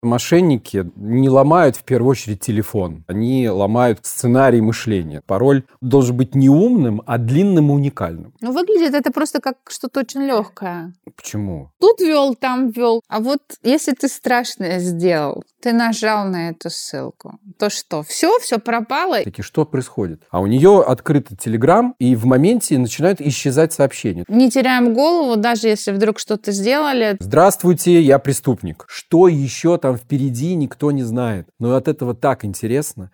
Мошенники не ломают в первую очередь телефон. Они ломают сценарий мышления. Пароль должен быть не умным, а длинным и уникальным. Ну, выглядит это просто как что-то очень легкое. Почему? Тут ввел, там ввел. А вот если ты страшное сделал, ты нажал на эту ссылку, то что? Все пропало? Таки, что происходит? А у нее открытый Telegram, и в моменте начинают исчезать сообщения. Не теряем голову, даже если вдруг что-то сделали. Здравствуйте, я преступник. Что еще там впереди, никто не знает. Но от этого так интересно.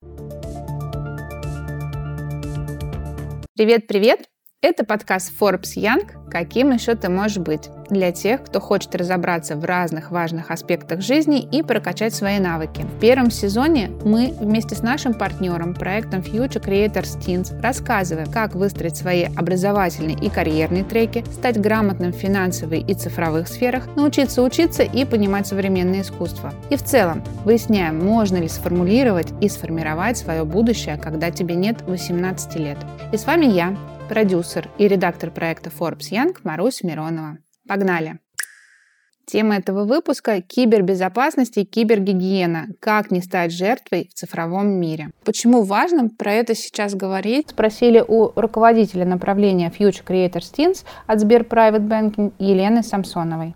Привет! Это подкаст Forbes Young «Каким еще ты можешь быть?» для тех, кто хочет разобраться в разных важных аспектах жизни и прокачать свои навыки. В первом сезоне мы вместе с нашим партнером, проектом Future Creators Teens, рассказываем, как выстроить свои образовательные и карьерные треки, стать грамотным в финансовой и цифровых сферах, научиться учиться и понимать современное искусство. И в целом выясняем, можно ли сформулировать и сформировать свое будущее, когда тебе нет 18 лет. И с вами я, продюсер и редактор проекта Forbes Young Маруся Миронова. Погнали! Тема этого выпуска – кибербезопасность и кибергигиена. Как не стать жертвой в цифровом мире. Почему важно про это сейчас говорить? Спросили у руководителя направления Future Creators Teens от Сбер Private Banking Елены Самсоновой.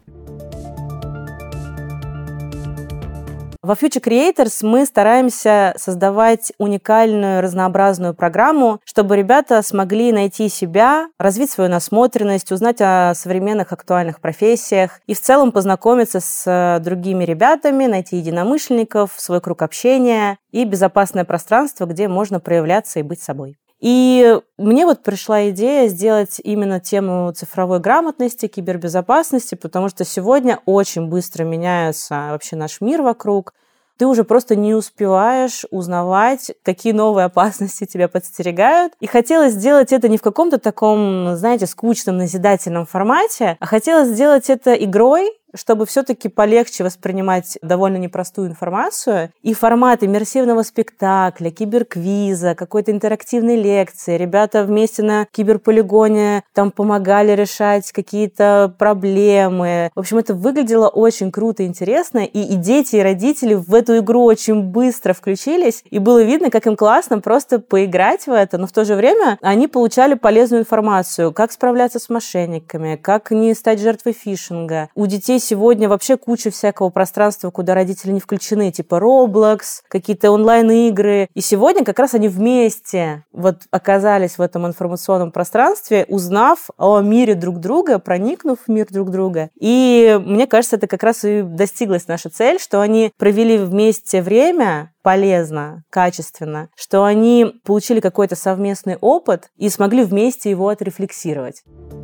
Во Future Creators мы стараемся создавать уникальную, разнообразную программу, чтобы ребята смогли найти себя, развить свою насмотренность, узнать о современных актуальных профессиях и в целом познакомиться с другими ребятами, найти единомышленников, свой круг общения и безопасное пространство, где можно проявляться и быть собой. И мне вот пришла идея сделать именно тему цифровой грамотности, кибербезопасности, потому что сегодня очень быстро меняется вообще наш мир вокруг. Ты уже просто не успеваешь узнавать, какие новые опасности тебя подстерегают. И хотелось сделать это не в каком-то таком, знаете, скучном, назидательном формате, а хотелось сделать это игрой, чтобы все-таки полегче воспринимать довольно непростую информацию. И формат иммерсивного спектакля, киберквиза, какой-то интерактивной лекции. Ребята вместе на киберполигоне там помогали решать какие-то проблемы. В общем, это выглядело очень круто и интересно. И дети, и родители в эту игру очень быстро включились. И было видно, как им классно просто поиграть в это. Но в то же время они получали полезную информацию. Как справляться с мошенниками, как не стать жертвой фишинга. У детей сегодня вообще куча всякого пространства, куда родители не включены, типа Roblox, какие-то онлайн-игры. И сегодня как раз они вместе вот оказались в этом информационном пространстве, узнав о мире друг друга, проникнув в мир друг друга. И мне кажется, это как раз и достиглась наша цель, что они провели вместе время полезно, качественно, что они получили какой-то совместный опыт и смогли вместе его отрефлексировать.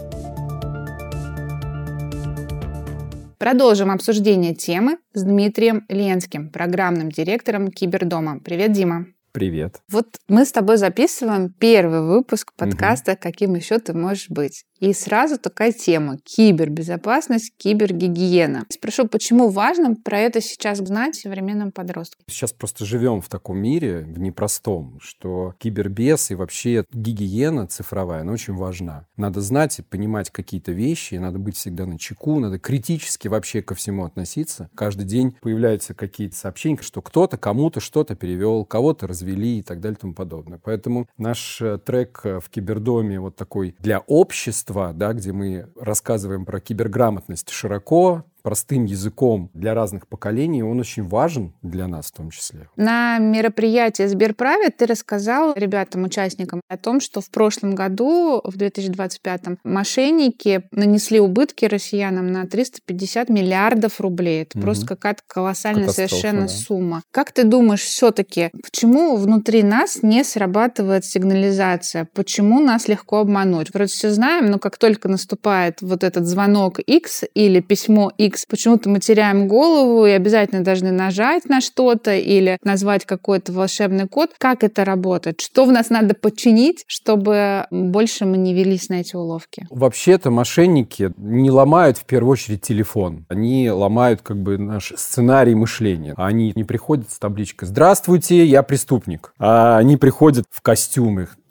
Продолжим обсуждение темы с Дмитрием Ленским, программным директором Кибердома. Привет, Дима. Привет. Вот мы с тобой записываем первый выпуск подкаста «Каким еще ты можешь быть?». И сразу такая тема – кибербезопасность, кибергигиена. Спрошу, почему важно про это сейчас знать современным подросткам? Сейчас просто живем в таком мире, в непростом, что кибербез и вообще гигиена цифровая, она очень важна. Надо знать и понимать какие-то вещи, надо быть всегда начеку, надо критически вообще ко всему относиться. Каждый день появляются какие-то сообщения, что кто-то кому-то что-то перевел, кого-то развели и так далее и тому подобное. Поэтому наш трек в Кибердоме вот такой для общества, да, где мы рассказываем про киберграмотность широко, простым языком для разных поколений, он очень важен для нас в том числе. На мероприятии Сберправит ты рассказал ребятам, участникам о том, что в прошлом году, в 2025-м, мошенники нанесли убытки россиянам на 350 миллиардов рублей. Это просто какая-то колоссальная совершенно сумма. Как ты думаешь, все-таки, почему внутри нас не срабатывает сигнализация? Почему нас легко обмануть? Вроде все знаем, но как только наступает вот этот звонок X или письмо X, почему-то мы теряем голову и обязательно должны нажать на что-то или назвать какой-то волшебный код. Как это работает? Что в нас надо подчинить, чтобы больше мы не велись на эти уловки? Вообще-то мошенники не ломают в первую очередь телефон. Они ломают как бы наш сценарий мышления. Они не приходят с табличкой «Здравствуйте, я преступник». А они приходят в костюмах.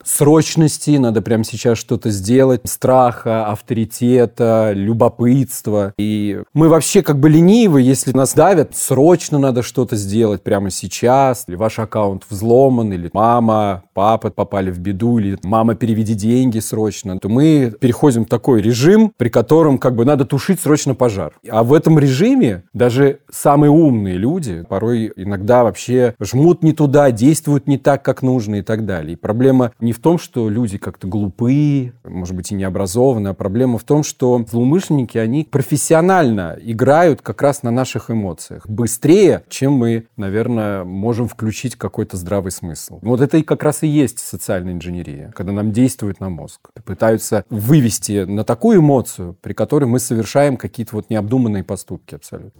срочности, надо прямо сейчас что-то сделать, страха, авторитета, любопытства. И мы вообще как бы ленивы, если нас давят, срочно надо что-то сделать прямо сейчас, или ваш аккаунт взломан, или мама, папа попали в беду, или мама, переведи деньги срочно, то мы переходим в такой режим, при котором как бы надо тушить срочно пожар. А в этом режиме даже самые умные люди порой иногда вообще жмут не туда, действуют не так, как нужно и так далее. И проблема не в том, что люди как-то глупые, может быть, и необразованные, а проблема в том, что злоумышленники, они профессионально играют как раз на наших эмоциях. Быстрее, чем мы, наверное, можем включить какой-то здравый смысл. Вот это и как раз и есть социальная инженерия, когда нам действует на мозг. Пытаются вывести на такую эмоцию, при которой мы совершаем какие-то вот необдуманные поступки абсолютно.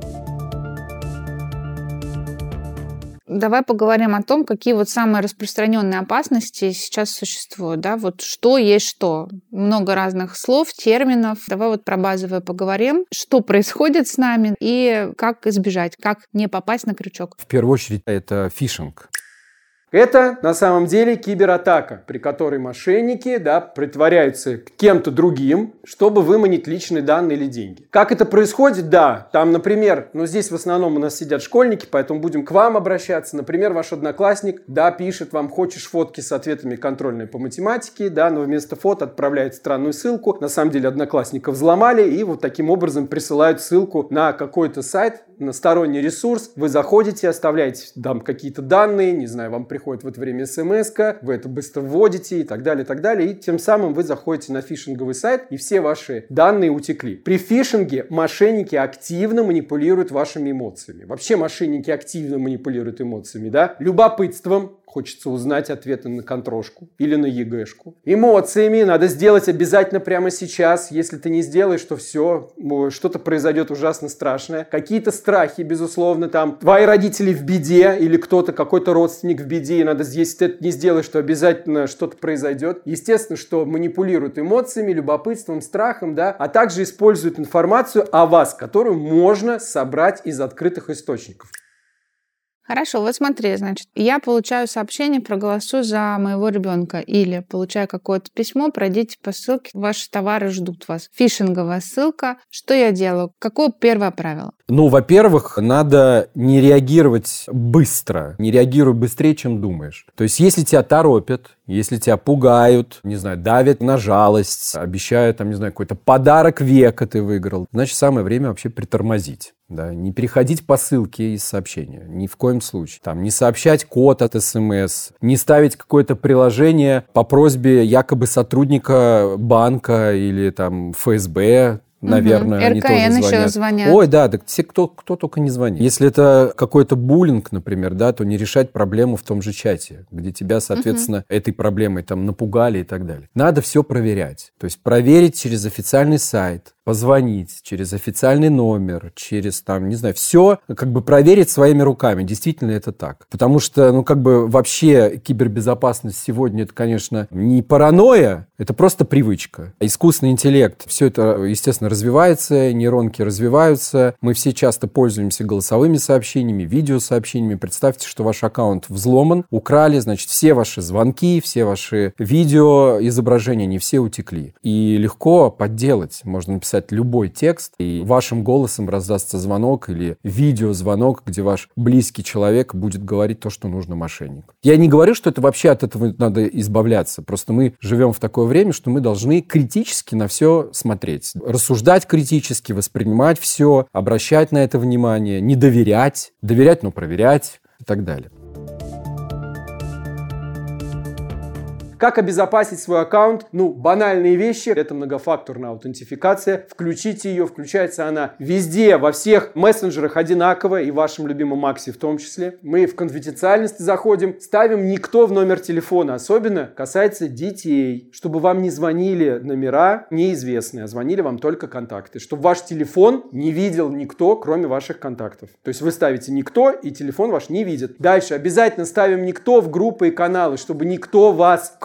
Давай поговорим о том, какие вот самые распространенные опасности сейчас существуют, да, вот что есть что. Много разных слов, терминов. Давай вот про базовое поговорим. Что происходит с нами и как избежать, как не попасть на крючок. В первую очередь, это фишинг. Это на самом деле кибератака, при которой мошенники притворяются кем-то другим, чтобы выманить личные данные или деньги. Как это происходит? Да, там, например, здесь в основном у нас сидят школьники, поэтому будем к вам обращаться. Например, ваш одноклассник, пишет вам, хочешь фотки с ответами контрольной по математике, но вместо фото отправляет странную ссылку. На самом деле одноклассника взломали и вот таким образом присылают ссылку на какой-то сайт, на сторонний ресурс. Вы заходите, оставляете там какие-то данные, не знаю, вам приходит в это время смс-ка, вы это быстро вводите и так далее, и тем самым вы заходите на фишинговый сайт, и все ваши данные утекли. При фишинге мошенники активно манипулируют вашими эмоциями. Вообще мошенники активно манипулируют эмоциями, любопытством. Хочется узнать ответы на контрошку или на ЕГЭшку. Эмоциями надо сделать обязательно прямо сейчас. Если ты не сделаешь, то все, что-то произойдет ужасно страшное. Какие-то страхи, безусловно, там твои родители в беде или кто-то, какой-то родственник в беде, и надо, если ты это не сделаешь, то обязательно что-то произойдет. Естественно, что манипулируют эмоциями, любопытством, страхом, а также используют информацию о вас, которую можно собрать из открытых источников. Хорошо, вот смотри, значит, я получаю сообщение, проголосуй за моего ребенка, или получаю какое-то письмо, пройдите по ссылке, ваши товары ждут вас. Фишинговая ссылка. Что я делаю? Какое первое правило? Во-первых, надо не реагировать быстро. Не реагируй быстрее, чем думаешь. То есть, если тебя торопят, если тебя пугают, не знаю, давят на жалость, обещают, какой-то подарок века ты выиграл, значит, самое время вообще притормозить. Не переходить по ссылке из сообщения. Ни в коем случае. Не сообщать код от СМС, не ставить какое-то приложение по просьбе якобы сотрудника банка или ФСБ. Наверное, они тоже звонят. еще звонят. Ой, да, все, кто только не звонит. Если это какой-то буллинг, например, то не решать проблему в том же чате, где тебя, соответственно, этой проблемой напугали и так далее. Надо все проверять. То есть проверить через официальный сайт, позвонить через официальный номер, через, все проверить своими руками. Действительно это так. Потому что, вообще кибербезопасность сегодня, это, конечно, не паранойя, это просто привычка. Искусственный интеллект, все это, естественно, развивается, нейронки развиваются. Мы все часто пользуемся голосовыми сообщениями, видеосообщениями. Представьте, что ваш аккаунт взломан, украли, значит, все ваши звонки, все ваши видео, изображения, не все утекли. И легко подделать. Можно написать любой текст, и вашим голосом раздастся звонок или видеозвонок, где ваш близкий человек будет говорить то, что нужно мошеннику. Я не говорю, что это вообще от этого надо избавляться. Просто мы живем в такое время, что мы должны критически на все смотреть. Рассуждать критически, воспринимать все, обращать на это внимание, не доверять. Доверять, но проверять и так далее. Как обезопасить свой аккаунт? Банальные вещи. Это многофакторная аутентификация. Включите ее. Включается она везде, во всех мессенджерах одинаково, и в вашем любимом Максе в том числе. Мы в конфиденциальность заходим, ставим никто в номер телефона. Особенно касается детей. Чтобы вам не звонили номера неизвестные, а звонили вам только контакты. Чтобы ваш телефон не видел никто, кроме ваших контактов. То есть вы ставите никто, и телефон ваш не видит. Дальше обязательно ставим никто в группы и каналы, чтобы никто вас,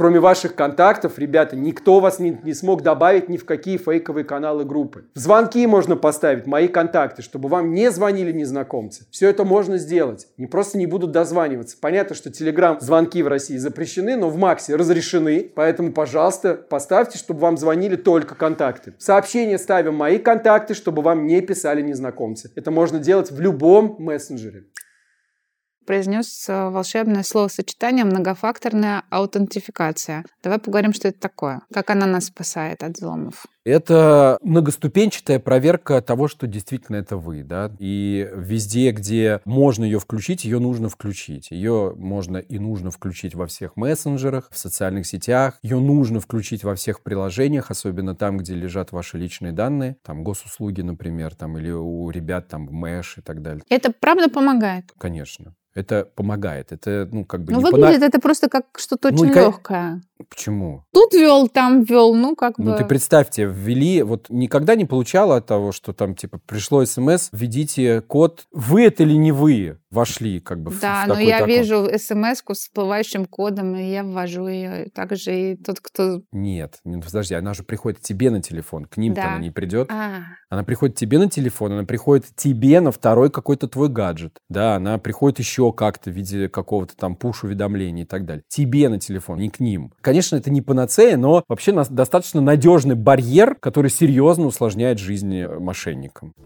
кроме ваших контактов, ребята, никто вас не смог добавить ни в какие фейковые каналы группы. В звонки можно поставить мои контакты, чтобы вам не звонили незнакомцы. Все это можно сделать. Не просто не будут дозваниваться. Понятно, что телеграм-звонки в России запрещены, но в Максе разрешены. Поэтому, пожалуйста, поставьте, чтобы вам звонили только контакты. В сообщения ставим мои контакты, чтобы вам не писали незнакомцы. Это можно делать в любом мессенджере. Произнес волшебное словосочетание «многофакторная аутентификация». Давай поговорим, что это такое. Как она нас спасает от взломов. Это многоступенчатая проверка того, что действительно это вы, да, и везде, где можно ее включить, ее нужно включить. Ее можно и нужно включить во всех мессенджерах, в социальных сетях, ее нужно включить во всех приложениях, особенно там, где лежат ваши личные данные, там госуслуги, например, там, или у ребят там Мэш и так далее. Это правда помогает? Конечно. Это помогает. Это, выглядит это просто как что-то очень легкое. Почему? Тут ввел, там ввел, ты представьте, ввели, вот никогда не получала от того, что там, пришло СМС, введите код, вы это или не вы вошли, в такой-то Да, но я вижу СМС-ку с всплывающим кодом, и я ввожу ее. Также и тот, кто... Нет, подожди, она же приходит тебе на телефон, к ним-то она не придет. А. Она приходит тебе на телефон, она приходит тебе на второй какой-то твой гаджет. Да, она приходит еще как-то в виде какого-то там пуш-уведомления и так далее. Тебе на телефон, не к ним. Конечно, это не панацея, но вообще достаточно надежный барьер, который серьезно усложняет жизнь мошенникам.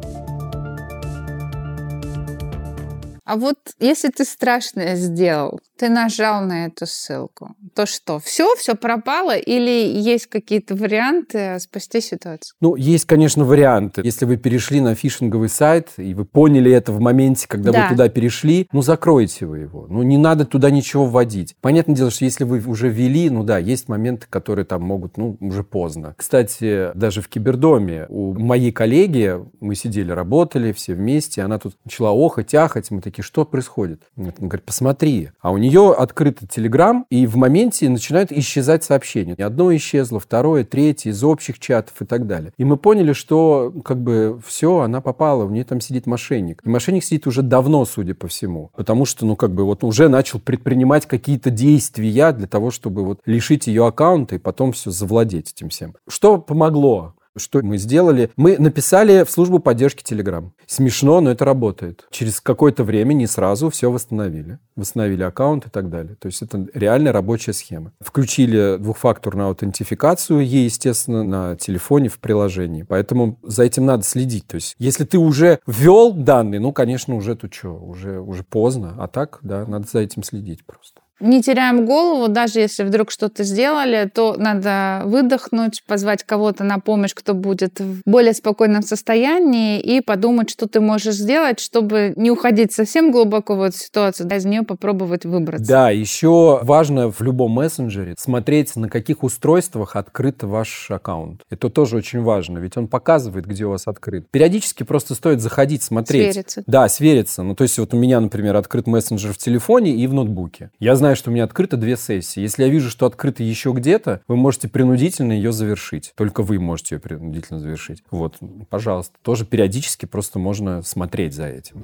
А вот если ты страшное сделал, ты нажал на эту ссылку, то что, все пропало или есть какие-то варианты спасти ситуацию? Есть, конечно, варианты. Если вы перешли на фишинговый сайт, и вы поняли это в моменте, когда вы туда перешли, закройте вы его. Не надо туда ничего вводить. Понятное дело, что если вы уже ввели, есть моменты, которые там могут, уже поздно. Кстати, даже в Кибердоме у моей коллеги, мы сидели, работали все вместе, она тут начала охать, ахать, мы такие, что происходит? Она говорит, посмотри. А у нее открыт Телеграм, и в моменте начинают исчезать сообщения. Одно исчезло, второе, третье, из общих чатов и так далее. И мы поняли, что все, она попала, у нее там сидит мошенник. И мошенник сидит уже давно, судя по всему. Потому что, уже начал предпринимать какие-то действия для того, чтобы лишить ее аккаунта и потом все завладеть этим всем. Что помогло? Что мы сделали? Мы написали в службу поддержки Telegram. Смешно, но это работает. Через какое-то время, не сразу, все восстановили. Восстановили аккаунт и так далее. То есть это реально рабочая схема. Включили двухфакторную аутентификацию, естественно, на телефоне в приложении. Поэтому за этим надо следить. То есть если ты уже ввел данные, конечно, уже уже поздно. А так, да, надо за этим следить просто. Не теряем голову, даже если вдруг что-то сделали, то надо выдохнуть, позвать кого-то на помощь, кто будет в более спокойном состоянии, и подумать, что ты можешь сделать, чтобы не уходить совсем глубоко в эту ситуацию, из нее попробовать выбраться. Да, еще важно в любом мессенджере смотреть, на каких устройствах открыт ваш аккаунт. Это тоже очень важно, ведь он показывает, где у вас открыт. Периодически просто стоит заходить, смотреть. Свериться. Да, свериться. То есть у меня, например, открыт мессенджер в телефоне и в ноутбуке. Я знаю, что у меня открыто 2 сессии. Если я вижу, что открыто еще где-то, вы можете принудительно ее завершить. Только вы можете ее принудительно завершить. Пожалуйста. Тоже периодически просто можно смотреть за этим.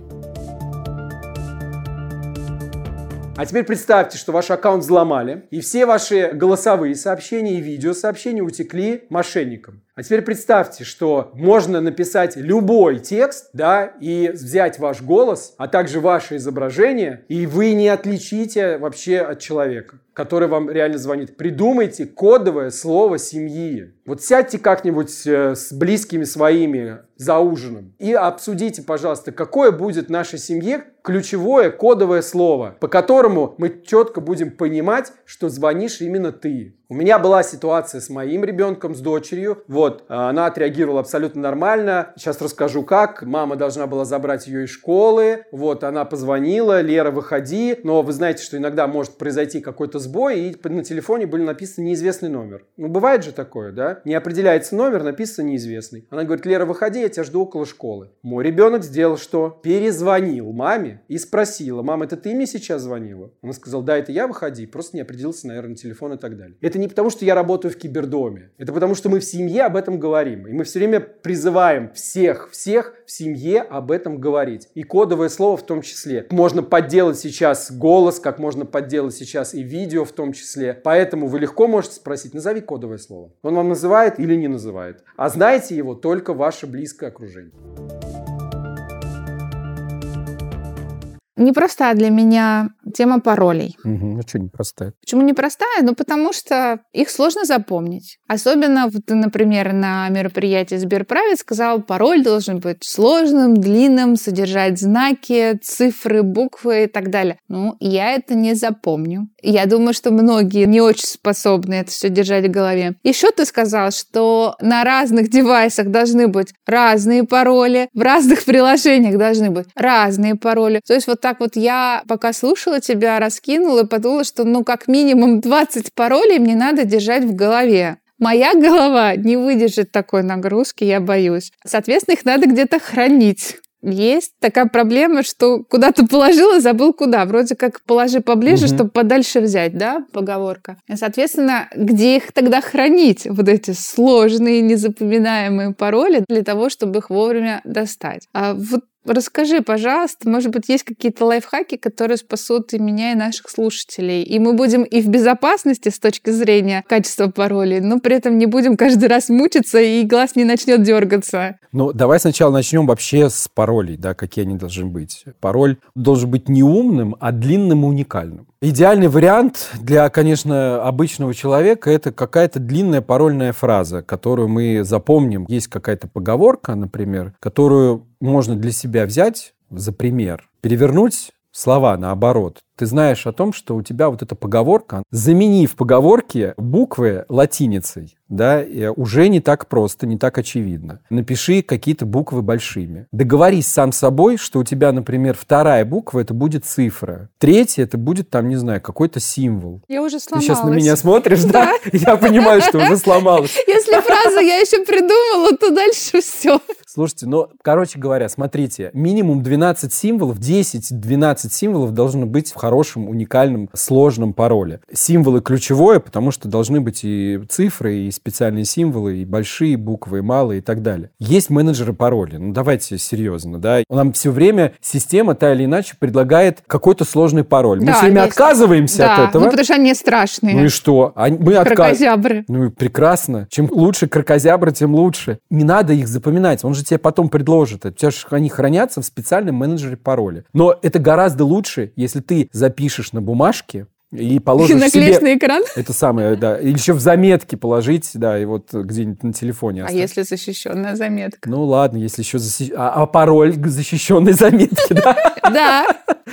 А теперь представьте, что ваш аккаунт взломали, и все ваши голосовые сообщения и видеосообщения утекли мошенникам. А теперь представьте, что можно написать любой текст, и взять ваш голос, а также ваше изображение, и вы не отличите вообще от человека, который вам реально звонит. Придумайте кодовое слово семьи. Сядьте как-нибудь с близкими своими за ужином и обсудите, пожалуйста, какое будет в нашей семье ключевое кодовое слово, по которому мы четко будем понимать, что звонишь именно ты. У меня была ситуация с моим ребенком, с дочерью. Она отреагировала абсолютно нормально. Сейчас расскажу, как. Мама должна была забрать ее из школы. Она позвонила: Лера, выходи. Но вы знаете, что иногда может произойти какой-то сбой, и на телефоне был написан неизвестный номер. Бывает же такое, да? Не определяется номер, написан неизвестный. Она говорит: Лера, выходи, я тебя жду около школы. Мой ребенок сделал что? Перезвонил маме и спросила: мама, это ты мне сейчас звонила? Она сказала: да, это я, выходи. Просто не определился, наверное, на телефон и так далее. Это не потому, что я работаю в Кибердоме. Это потому, что мы в семье об об этом говорим. И мы все время призываем всех в семье об этом говорить. И кодовое слово в том числе. Можно подделать сейчас голос, как можно подделать сейчас и видео в том числе. Поэтому вы легко можете спросить, назови кодовое слово. Он вам называет или не называет. А знаете его только ваше близкое окружение. Непростая для меня тема паролей. Ну что непростая? Почему непростая? Ну, потому что их сложно запомнить. Особенно, ты, например, на мероприятии Сберправит сказал, пароль должен быть сложным, длинным, содержать знаки, цифры, буквы и так далее. Ну, я это не запомню. Я думаю, что многие не очень способны это все держать в голове. Еще ты сказал, что на разных девайсах должны быть разные пароли, в разных приложениях должны быть разные пароли. То есть вот так вот я, пока слушала тебя, раскинула и подумала, что как минимум 20 паролей мне надо держать в голове. Моя голова не выдержит такой нагрузки, я боюсь. Соответственно, их надо где-то хранить. Есть такая проблема, что куда ты положила, забыл куда. Вроде как положи поближе, чтобы подальше взять, да, поговорка. И, соответственно, где их тогда хранить? Вот эти сложные, незапоминаемые пароли для того, чтобы их вовремя достать. Расскажи, пожалуйста, может быть, есть какие-то лайфхаки, которые спасут и меня, и наших слушателей. И мы будем и в безопасности с точки зрения качества паролей, но при этом не будем каждый раз мучиться, и глаз не начнет дергаться. Ну, давай сначала начнем вообще с паролей, да, какие они должны быть. Пароль должен быть не умным, а длинным и уникальным. Идеальный вариант для, конечно, обычного человека – это какая-то длинная парольная фраза, которую мы запомним. Есть какая-то поговорка, например, которую можно для себя взять за пример, перевернуть слова наоборот. Ты знаешь о том, что у тебя вот эта поговорка, замени в поговорке буквы латиницей, да, уже не так просто, не так очевидно. Напиши какие-то буквы большими. Договорись сам с собой, что у тебя, например, вторая буква, это будет цифра. Третья, это будет, там, не знаю, какой-то символ. Я уже сломалась. Ты сейчас на меня смотришь, да? Я понимаю, что уже сломалась. Если фразу я еще придумала, то дальше все. Слушайте, короче говоря, смотрите, минимум 12 символов, 10-12 символов должно быть в хорошем, уникальном, сложном пароле. Символы ключевое, потому что должны быть и цифры, и специальные символы, и большие буквы, и малые, и так далее. Есть менеджеры паролей. Давайте серьезно, да. Нам все время система, та или иначе, предлагает какой-то сложный пароль. Мы все время отказываемся от этого. Потому что они страшные. Ну и что? Кракозябры. Ну и прекрасно. Чем лучше кракозябры, тем лучше. Не надо их запоминать. Он же тебе потом предложит. У тебя же они хранятся в специальном менеджере пароля. Но это гораздо лучше, если ты запишешь на бумажке и положишь наклеишь себе... на экран? Это самое, да. Или еще в заметке положить, да, и вот где-нибудь на телефоне оставить. А если защищенная заметка? Ну ладно, если еще пароль к защищенной заметке, да? Да.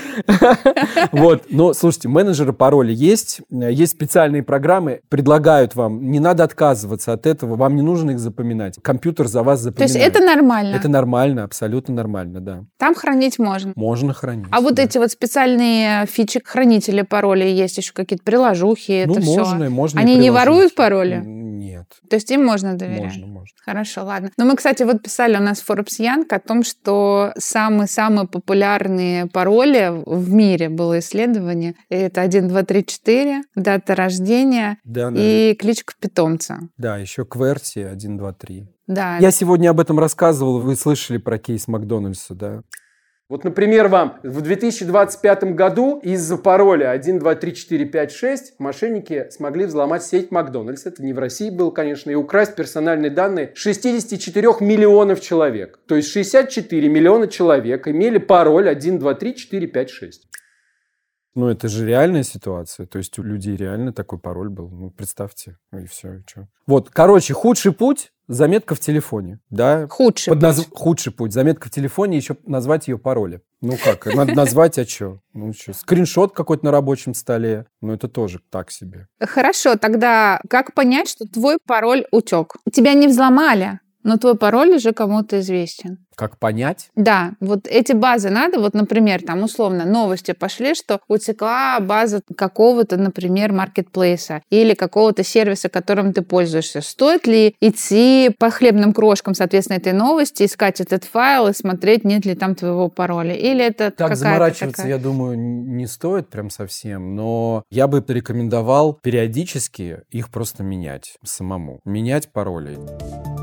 Вот, слушайте, менеджеры паролей есть специальные программы, предлагают вам, не надо отказываться от этого, вам не нужно их запоминать, компьютер за вас запоминает. То есть это нормально? Это нормально, абсолютно нормально, да. Там хранить можно? Можно хранить. А вот эти вот специальные фичи хранителя паролей, есть еще какие-то приложухи, это все? Можно. Они не воруют пароли? Нет. То есть им можно доверять? Можно. Хорошо, ладно. Мы, кстати, писали у нас в Forbes Young о том, что самые популярные пароли в мире было исследование. Это 1, 2, 3, 4, дата рождения и кличка питомца. Да, еще QWERTY 1, 2, 3. Да. Я сегодня об этом рассказывал, вы слышали про кейс Макдональдса, да? Вот, например, вам в 2025 году из-за пароля 1, 2, 3, 4, 5, 6 мошенники смогли взломать сеть Макдональдс. Это не в России было, конечно, и украсть персональные данные 64 миллионов человек. То есть 64 миллиона человек имели пароль 1, 2, 3, 4, 5, 6. Это же реальная ситуация. То есть у людей реально такой пароль был. Представьте. И все. И что. Вот, худший путь – заметка в телефоне. Да? Худший путь. Заметка в телефоне, еще назвать ее паролем. Надо назвать, а что? Скриншот какой-то на рабочем столе. Это тоже так себе. Хорошо, тогда как понять, что твой пароль утек? Тебя не взломали, но твой пароль уже кому-то известен. Как понять? Да, вот эти базы надо, например, там условно новости пошли, что утекла база какого-то, например, маркетплейса или какого-то сервиса, которым ты пользуешься. Стоит ли идти по хлебным крошкам, соответственно, этой новости, искать этот файл и смотреть, нет ли там твоего пароля? Или это так заморачиваться, я думаю, не стоит прям совсем, но я бы рекомендовал периодически их просто менять самому. Менять пароли.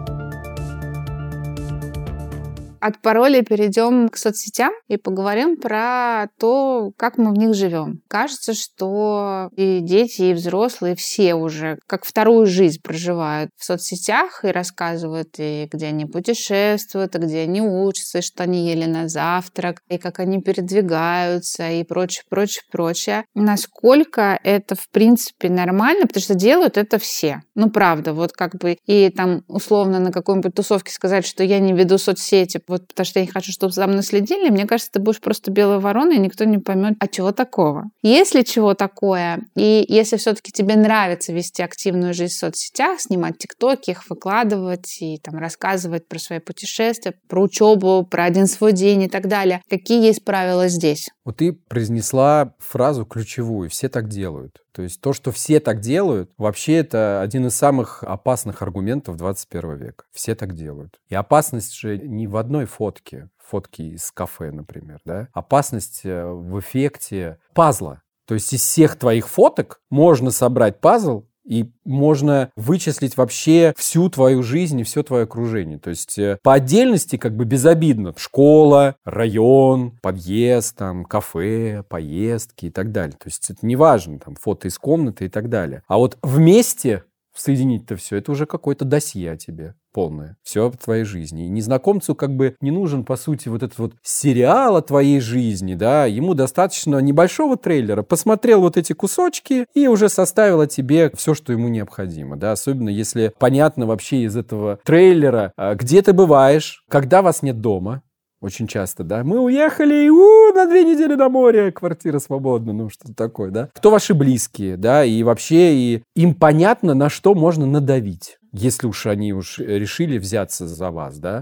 От паролей перейдем к соцсетям и поговорим про то, как мы в них живем. Кажется, что и дети, и взрослые все уже как вторую жизнь проживают в соцсетях и рассказывают, и где они путешествуют, и где они учатся, и что они ели на завтрак, и как они передвигаются, и прочее, прочее, прочее. Насколько это, в принципе, нормально, потому что делают это все. Ну, правда, вот как бы и там условно на какой-нибудь тусовке сказать, что я не веду соцсети, вот потому что я не хочу, чтобы за мной следили, мне кажется, ты будешь просто белой вороной, и никто не поймет, а чего такого. Если чего такое, и если все-таки тебе нравится вести активную жизнь в соцсетях, снимать тиктоки, их выкладывать и там рассказывать про свои путешествия, про учебу, про один свой день и так далее, какие есть правила здесь? Вот ты произнесла фразу ключевую «все так делают». То есть то, что все так делают, вообще это один из самых опасных аргументов 21 века. Все так делают. И опасность же не в одной фотке из кафе, например, да? Опасность в эффекте пазла. То есть из всех твоих фоток можно собрать пазл, и можно вычислить вообще всю твою жизнь и все твое окружение. То есть по отдельности как бы безобидно. Школа, район, подъезд, там, кафе, поездки и так далее. То есть это не важно, там, фото из комнаты и так далее. А вот вместе соединить-то все, это уже какое-то досье о тебе полное. Все о твоей жизни. И незнакомцу как бы не нужен, по сути, вот этот вот сериал о твоей жизни, да, ему достаточно небольшого трейлера. Посмотрел вот эти кусочки и уже составил о тебе все, что ему необходимо, да, особенно если понятно вообще из этого трейлера, где ты бываешь, когда вас нет дома. Очень часто, да. Мы уехали, на 2 недели на море, квартира свободна, ну что-то такое, да. Кто ваши близкие, да, и вообще и им понятно, на что можно надавить, если уж они решили взяться за вас, да.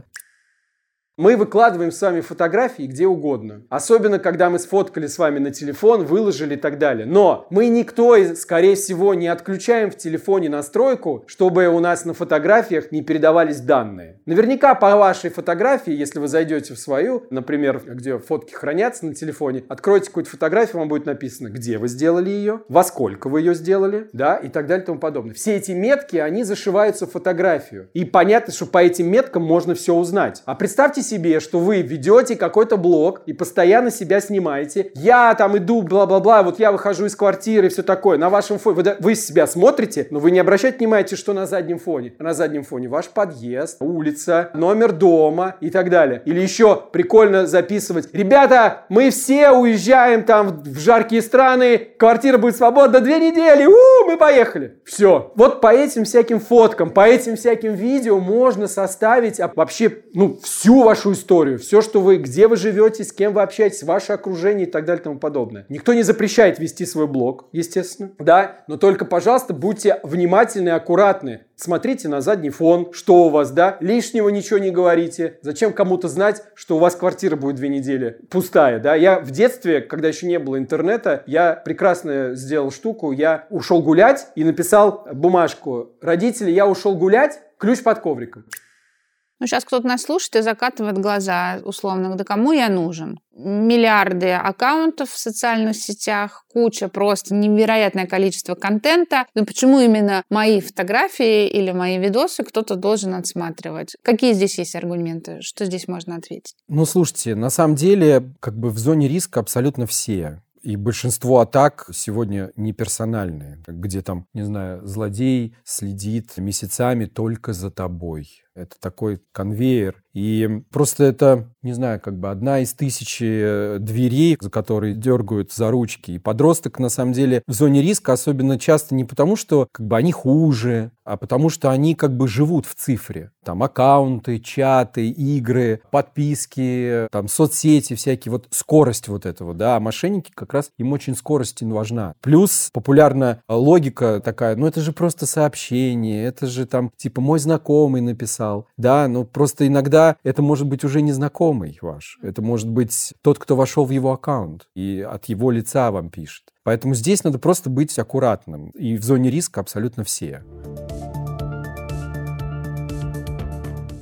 Мы выкладываем с вами фотографии где угодно. Особенно, когда мы сфоткали с вами на телефон, выложили и так далее. Но мы никто, скорее всего, не отключаем в телефоне настройку, чтобы у нас на фотографиях не передавались данные. Наверняка по вашей фотографии, если вы зайдете в свою, например, где фотки хранятся на телефоне, откройте какую-то фотографию, вам будет написано, где вы сделали ее, во сколько вы ее сделали, да, и так далее и тому подобное. Все эти метки, они зашиваются в фотографию. И понятно, что по этим меткам можно все узнать. А представьте себе, что вы ведете какой-то блог и постоянно себя снимаете. Я там иду, бла-бла-бла, вот я выхожу из квартиры и все такое. На вашем фоне вы себя смотрите, но вы не обращаете внимания, что на заднем фоне. На заднем фоне ваш подъезд, улица, номер дома и так далее. Или еще прикольно записывать. Ребята, мы все уезжаем там в жаркие страны, квартира будет свободна 2 недели, мы поехали. Все. Вот по этим всяким фоткам, по этим всяким видео можно составить вообще, всю вашу историю, все, что вы, где вы живете, с кем вы общаетесь, ваше окружение и так далее и тому подобное. Никто не запрещает вести свой блог, естественно, да, но только, пожалуйста, будьте внимательны и аккуратны. Смотрите на задний фон, что у вас, да, лишнего ничего не говорите. Зачем кому-то знать, что у вас квартира будет 2 недели пустая, да. Я в детстве, когда еще не было интернета, я прекрасно сделал штуку, я ушел гулять и написал бумажку: родители, я ушел гулять, ключ под ковриком. Сейчас кто-то нас слушает и закатывает глаза, условно, да кому я нужен? Миллиарды аккаунтов в социальных сетях, куча, просто невероятное количество контента. Но почему именно мои фотографии или мои видосы кто-то должен отсматривать? Какие здесь есть аргументы? Что здесь можно ответить? Слушайте, на самом деле, в зоне риска абсолютно все. И большинство атак сегодня не персональные, где там, не знаю, злодей следит месяцами только за тобой. Это такой конвейер. И просто это, не знаю, одна из 1000 дверей, за которые дергают за ручки. И подросток, на самом деле, в зоне риска особенно часто не потому, что они хуже, а потому что они живут в цифре. Там аккаунты, чаты, игры, подписки, там соцсети всякие. Скорость этого, да. А мошенники как раз, им очень скорость важна. Плюс популярная логика такая, это же просто сообщение, это же там, мой знакомый написал. Да, просто иногда это может быть уже незнакомый ваш. Это может быть тот, кто вошел в его аккаунт и от его лица вам пишет. Поэтому здесь надо просто быть аккуратным. И в зоне риска абсолютно все.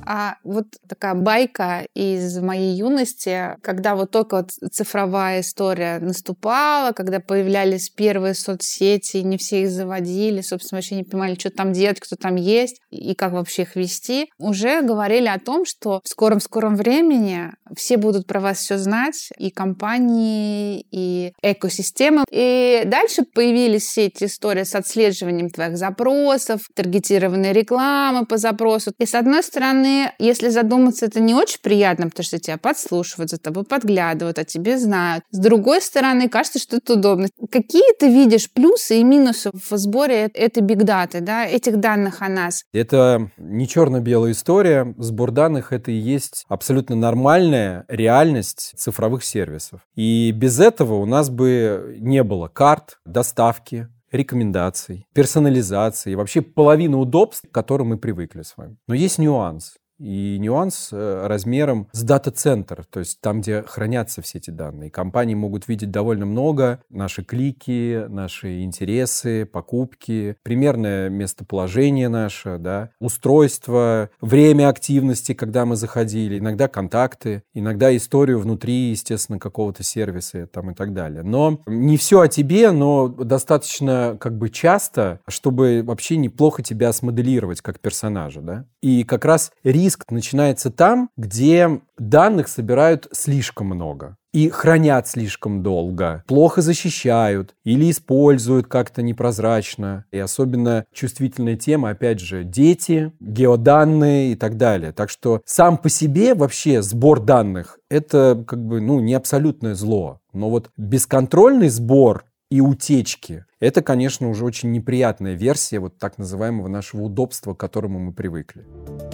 А вот такая байка из моей юности, когда вот только вот цифровая история наступала, когда появлялись первые соцсети, не все их заводили, собственно, вообще не понимали, что там делать, кто там есть и как вообще их вести, уже говорили о том, что в скором времени все будут про вас все знать, и компании, и экосистемы. И дальше появились все эти истории с отслеживанием твоих запросов, таргетированной рекламы по запросу. И с одной стороны, если задуматься, это не очень приятно, потому что тебя подслушивают, за тобой подглядывают, о тебе знают. С другой стороны, кажется, что это удобно. Какие ты видишь плюсы и минусы в сборе этой бигдаты, да, этих данных о нас? Это не черно-белая история. Сбор данных — это и есть абсолютно нормальная реальность цифровых сервисов. И без этого у нас бы не было карт, доставки, рекомендаций, персонализации и вообще половины удобств, к которым мы привыкли с вами. Но есть нюанс. И нюанс размером с дата-центр, то есть там, где хранятся все эти данные. Компании могут видеть довольно много: наши клики, наши интересы, покупки, примерное местоположение наше, да, устройство, время активности, когда мы заходили, иногда контакты, иногда историю внутри, естественно, какого-то сервиса там, и так далее. Но не все о тебе, но достаточно часто, чтобы вообще неплохо тебя смоделировать как персонажа, да. И как раз риск начинается там, где данных собирают слишком много и хранят слишком долго, плохо защищают или используют как-то непрозрачно. И особенно чувствительная тема, опять же, дети, геоданные и так далее. Так что сам по себе вообще сбор данных — это не абсолютное зло. Но вот бесконтрольный сбор и утечки — это, конечно, уже очень неприятная версия вот так называемого нашего удобства, к которому мы привыкли.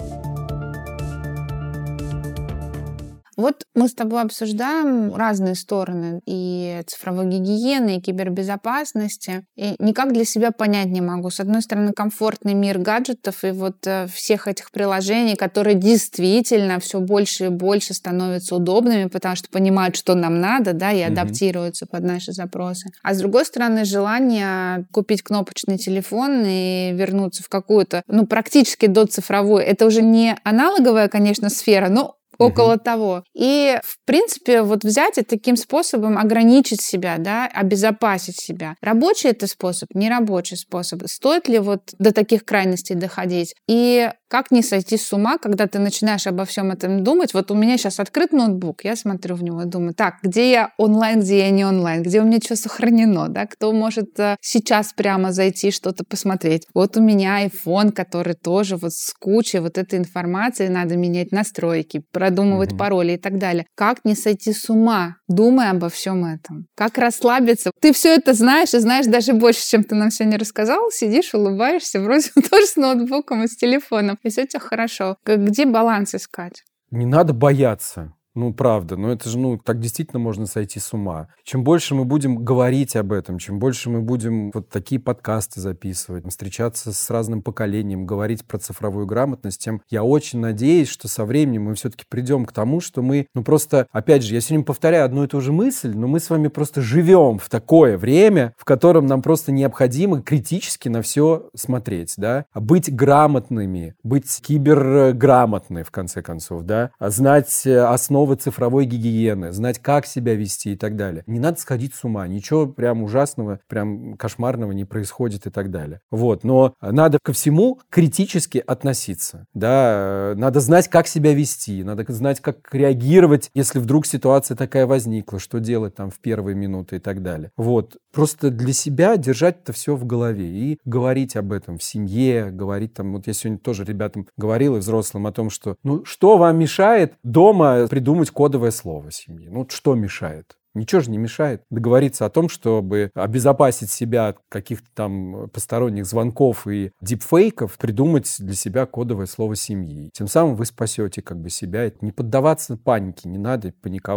Вот мы с тобой обсуждаем разные стороны и цифровой гигиены, и кибербезопасности. И никак для себя понять не могу. С одной стороны, комфортный мир гаджетов и вот всех этих приложений, которые действительно все больше и больше становятся удобными, потому что понимают, что нам надо, да, и адаптируются под наши запросы. А с другой стороны, желание купить кнопочный телефон и вернуться в какую-то, практически доцифровую. Это уже не аналоговая, конечно, сфера, но около того. И, в принципе, вот взять и таким способом ограничить себя, да, обезопасить себя. Рабочий это способ, нерабочий способ. Стоит ли вот до таких крайностей доходить? И как не сойти с ума, когда ты начинаешь обо всем этом думать? Вот у меня сейчас открыт ноутбук, я смотрю в него и думаю, так, где я онлайн, где я не онлайн, где у меня что сохранено, да, кто может сейчас прямо зайти что-то посмотреть. Вот у меня iPhone, который тоже вот с кучей вот этой информации, надо менять настройки, продумывать пароли и так далее. Как не сойти с ума, думая обо всем этом? Как расслабиться? Ты все это знаешь, и знаешь даже больше, чем ты нам сегодня рассказал. Сидишь, улыбаешься, вроде тоже с ноутбуком и с телефоном. И все у тебя хорошо. Где баланс искать? Не надо бояться. Правда, это же, так действительно можно сойти с ума. Чем больше мы будем говорить об этом, чем больше мы будем вот такие подкасты записывать, встречаться с разным поколением, говорить про цифровую грамотность, тем я очень надеюсь, что со временем мы все-таки придем к тому, что мы, просто, опять же, я сегодня повторяю одну и ту же мысль, но мы с вами просто живем в такое время, в котором нам просто необходимо критически на все смотреть, да, быть грамотными, быть киберграмотны, в конце концов, да, знать основы цифровой гигиены, знать, как себя вести и так далее. Не надо сходить с ума, ничего прям ужасного, прям кошмарного не происходит и так далее. Но надо ко всему критически относиться, да, надо знать, как себя вести, надо знать, как реагировать, если вдруг ситуация такая возникла, что делать там в первые минуты и так далее. Просто для себя держать это все в голове и говорить об этом в семье, говорить там, я сегодня тоже ребятам говорил и взрослым о том, что, что вам мешает дома придумать кодовое слово семьи? Что мешает? Ничего же не мешает договориться о том, чтобы обезопасить себя от каких-то там посторонних звонков и дипфейков, придумать для себя кодовое слово семьи. Тем самым вы спасете себя. Не поддаваться панике, не надо паниковать.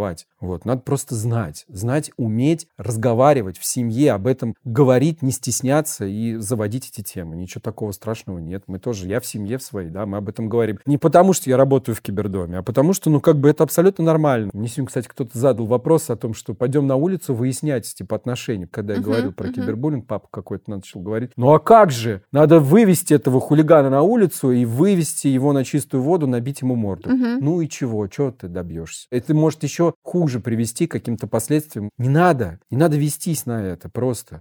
Вот, надо просто знать, уметь разговаривать в семье, об этом говорить, не стесняться и заводить эти темы. Ничего такого страшного нет. Я в семье в своей, да, мы об этом говорим. Не потому, что я работаю в кибердоме, а потому что, это абсолютно нормально. Мне сегодня, кстати, кто-то задал вопрос о том, что пойдем на улицу выяснять, отношения. Когда я говорил про кибербуллинг, папа какой-то начал говорить, а как же? Надо вывести этого хулигана на улицу и вывести его на чистую воду, набить ему морду. Ну и чего? Чего ты добьешься? Это может еще хуже привести к каким-то последствиям. Не надо вестись на это просто.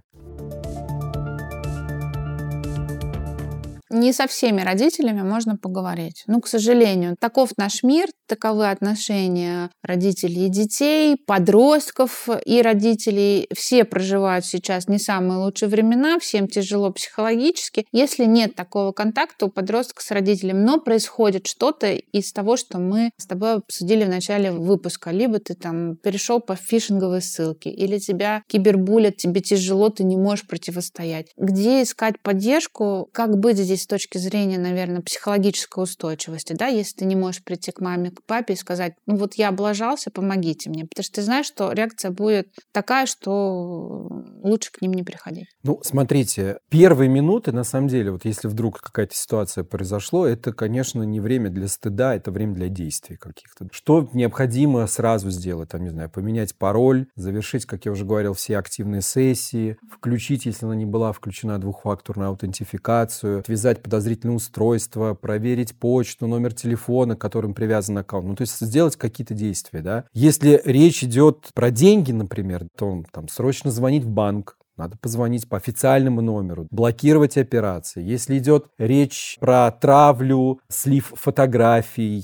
Не со всеми родителями можно поговорить. К сожалению, таков наш мир, таковы отношения родителей и детей, подростков и родителей. Все проживают сейчас не самые лучшие времена, всем тяжело психологически. Если нет такого контакта у подростка с родителем, но происходит что-то из того, что мы с тобой обсудили в начале выпуска, либо ты перешел по фишинговой ссылке, или тебя кибербулят, тебе тяжело, ты не можешь противостоять. Где искать поддержку? Как быть здесь с точки зрения, наверное, психологической устойчивости, да, если ты не можешь прийти к маме, к папе и сказать, я облажался, помогите мне, потому что ты знаешь, что реакция будет такая, что лучше к ним не приходить. Смотрите, первые минуты, на самом деле, если вдруг какая-то ситуация произошла, это, конечно, не время для стыда, это время для действий каких-то. Что необходимо сразу сделать? Поменять пароль, завершить, как я уже говорил, все активные сессии, включить, если она не была включена, двухфакторную аутентификацию, отвязать подозрительные устройства, проверить почту, номер телефона, к которым привязан аккаунт. То есть сделать какие-то действия, да. Если речь идет про деньги, например, то срочно звонить в банк, надо позвонить по официальному номеру, блокировать операции. Если идет речь про травлю, слив фотографий,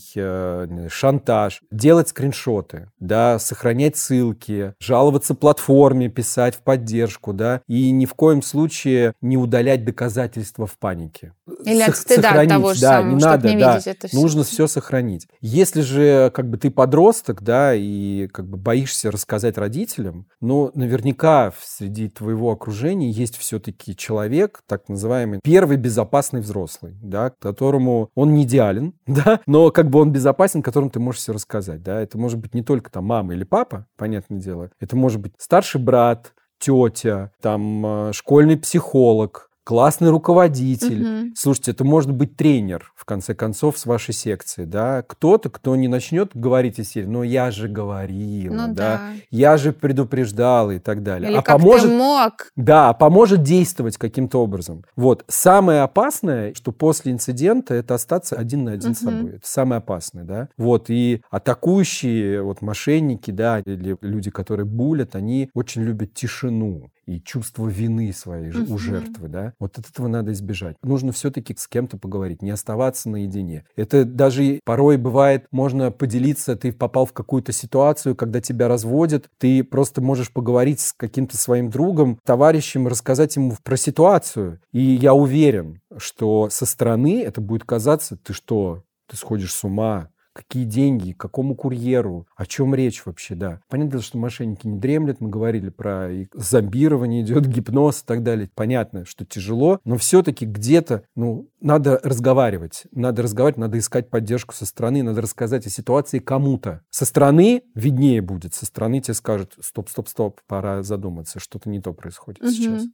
шантаж, делать скриншоты, да, сохранять ссылки, жаловаться платформе, писать в поддержку, да, и ни в коем случае не удалять доказательства в панике. Или от стыда от того же самого, чтобы не видеть это все. Нужно все сохранить. Если же ты подросток, да, и боишься рассказать родителям, наверняка среди твоего окружения есть все-таки человек, так называемый первый безопасный взрослый, да, которому он не идеален, да, но он безопасен, которому ты можешь все рассказать, да. Это может быть не только мама или папа, понятное дело, это может быть старший брат, тетя, школьный психолог, классный руководитель. Слушайте, это может быть тренер, в конце концов, с вашей секции, да. Кто-то, кто не начнет говорить из серии, я же говорил, да, я же предупреждал и так далее. Или как ты мог. Да, поможет действовать каким-то образом. Самое опасное, что после инцидента, это остаться один на один с собой. Это самое опасное, да. И атакующие мошенники, да, или люди, которые булят, они очень любят тишину и чувство вины своей у жертвы, да. От этого надо избежать. Нужно все-таки с кем-то поговорить, не оставаться наедине. Это даже порой бывает, можно поделиться, ты попал в какую-то ситуацию, когда тебя разводят, ты просто можешь поговорить с каким-то своим другом, товарищем, рассказать ему про ситуацию. И я уверен, что со стороны это будет казаться, ты что, ты сходишь с ума? Какие деньги, какому курьеру, о чем речь вообще, да. Понятно, что мошенники не дремлят, мы говорили про зомбирование, идет гипноз и так далее. Понятно, что тяжело, но все-таки где-то, надо разговаривать, надо искать поддержку со стороны, надо рассказать о ситуации кому-то. Со стороны виднее будет, со стороны тебе скажут, стоп, пора задуматься, что-то не то происходит сейчас.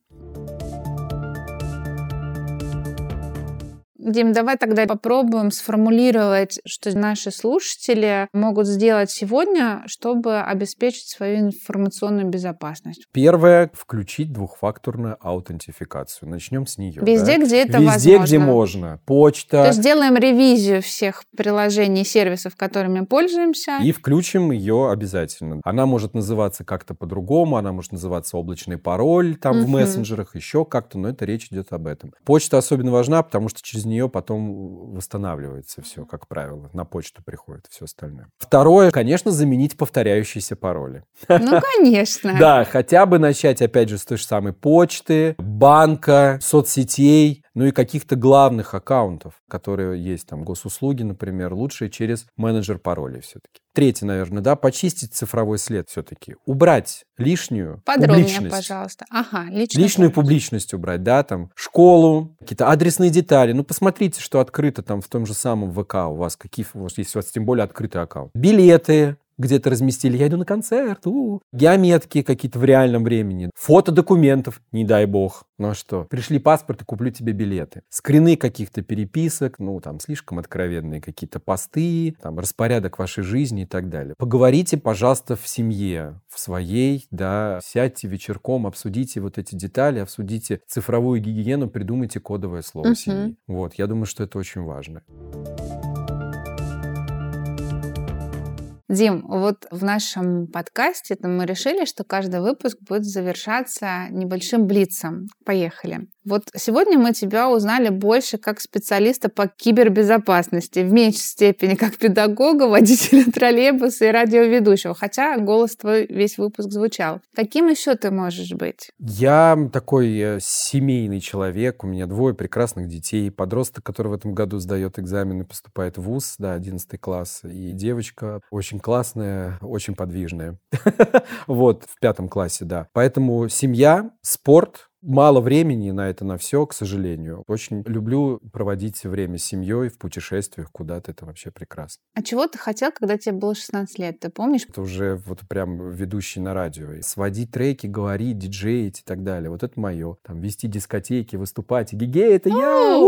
Дим, давай тогда попробуем сформулировать, что наши слушатели могут сделать сегодня, чтобы обеспечить свою информационную безопасность. Первое — включить двухфакторную аутентификацию. Начнем с нее. Везде, да? где это Везде, возможно. где можно. Почта. То есть сделаем ревизию всех приложений и сервисов, которыми пользуемся. И включим ее обязательно. Она может называться как-то по-другому, она может называться облачный пароль в мессенджерах, еще как-то, но это речь идет об этом. Почта особенно важна, потому что через нее потом восстанавливается все, как правило. На почту приходит все остальное. Второе, конечно, заменить повторяющиеся пароли. Конечно. Да, хотя бы начать, опять же, с той же самой почты, банка, соцсетей, и каких-то главных аккаунтов, которые есть, госуслуги, например, лучше через менеджер паролей все-таки. Третье, наверное, да, почистить цифровой след все-таки. Убрать лишнюю публичность. Пожалуйста. Лишнюю публичность убрать, да, школу, какие-то адресные детали. Посмотрите, что открыто в том же самом ВК у вас, какие у вас есть, тем более открытый аккаунт. Билеты, где-то разместили, я иду на концерт, геометки какие-то в реальном времени, фото документов, не дай бог. Ну а что? Пришли паспорт и куплю тебе билеты. Скрины каких-то переписок, там слишком откровенные какие-то посты, там распорядок вашей жизни и так далее. Поговорите, пожалуйста, в семье, в своей, да, сядьте вечерком, обсудите вот эти детали, обсудите цифровую гигиену, придумайте кодовое слово семьи. Вот, я думаю, что это очень важно. Дим, вот в нашем подкасте мы решили, что каждый выпуск будет завершаться небольшим блицом. Поехали. Вот сегодня мы тебя узнали больше как специалиста по кибербезопасности, в меньшей степени как педагога, водителя троллейбуса и радиоведущего, хотя голос твой весь выпуск звучал. Каким еще ты можешь быть? Я такой семейный человек, у меня 2 прекрасных детей, подросток, который в этом году сдает экзамен и поступает в вуз, да, 11 класс, и девочка очень классная, очень подвижная. Вот, в 5 классе, да. Поэтому семья, спорт. Мало времени на это, на все, к сожалению. Очень люблю проводить время с семьей в путешествиях куда-то. Это вообще прекрасно. А чего ты хотел, когда тебе было 16 лет? Ты помнишь? Это уже вот прям ведущий на радио. Сводить треки, говорить, диджеить и так далее. Вот это мое. Там вести дискотеки, выступать. Гигей, это я!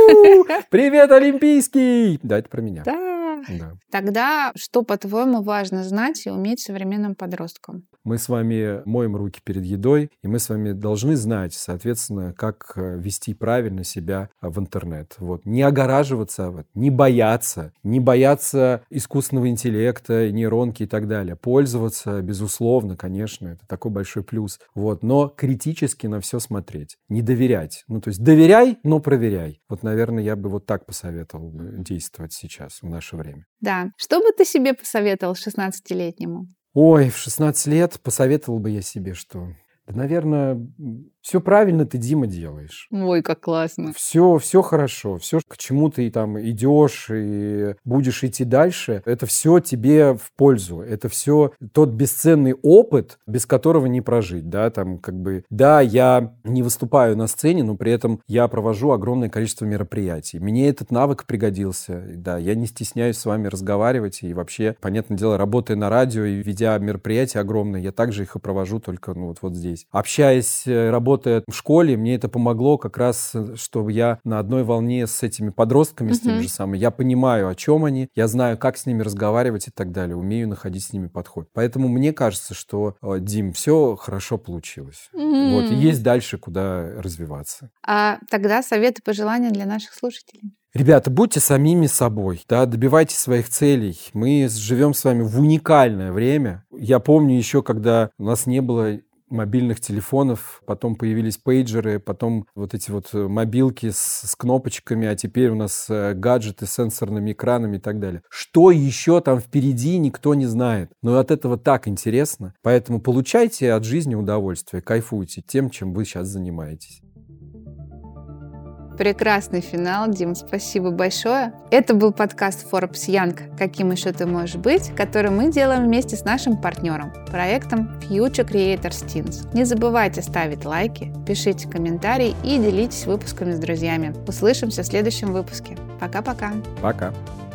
Привет, Олимпийский! Да, это про меня. Да. Тогда что, по-твоему, важно знать и уметь современным подросткам? Мы с вами моем руки перед едой, и мы с вами должны знать, соответственно, как вести правильно себя в интернет. Вот. Не огораживаться, не бояться искусственного интеллекта, нейронки и так далее. Пользоваться, безусловно, конечно, это такой большой плюс. Вот. Но критически на все смотреть. Не доверять. То есть доверяй, но проверяй. Вот, наверное, я бы вот так посоветовал действовать сейчас, в наше время. Да. Что бы ты себе посоветовал 16-летнему? Ой, в 16 лет посоветовал бы я себе, что... Да, наверное, все правильно ты, Дима, делаешь. Ой, как классно. Все хорошо. Все, к чему ты там идешь и будешь идти дальше, это все тебе в пользу. Это все тот бесценный опыт, без которого не прожить. Да, да, я не выступаю на сцене, но при этом я провожу огромное количество мероприятий. Мне этот навык пригодился. Да, я не стесняюсь с вами разговаривать. И вообще, понятное дело, работая на радио и ведя мероприятия огромные, я также их и провожу только вот здесь. Общаясь, работая в школе, мне это помогло как раз, чтобы я на одной волне с этими подростками, с теми же самыми. Я понимаю, о чем они, я знаю, как с ними разговаривать и так далее, умею находить с ними подход. Поэтому мне кажется, что, Дим, все хорошо получилось. Вот, и есть дальше, куда развиваться. А тогда советы, пожелания для наших слушателей? Ребята, будьте самими собой, да, добивайтесь своих целей. Мы живем с вами в уникальное время. Я помню еще, когда у нас не было мобильных телефонов, потом появились пейджеры, потом вот эти вот мобилки с кнопочками, а теперь у нас гаджеты с сенсорными экранами и так далее. Что еще там впереди, никто не знает. Но от этого так интересно. Поэтому получайте от жизни удовольствие, кайфуйте тем, чем вы сейчас занимаетесь. Прекрасный финал, Дим, спасибо большое. Это был подкаст Forbes Young «Каким еще ты можешь быть», который мы делаем вместе с нашим партнером, проектом Future Creators Teens. Не забывайте ставить лайки, пишите комментарии и делитесь выпусками с друзьями. Услышимся в следующем выпуске. Пока-пока. Пока.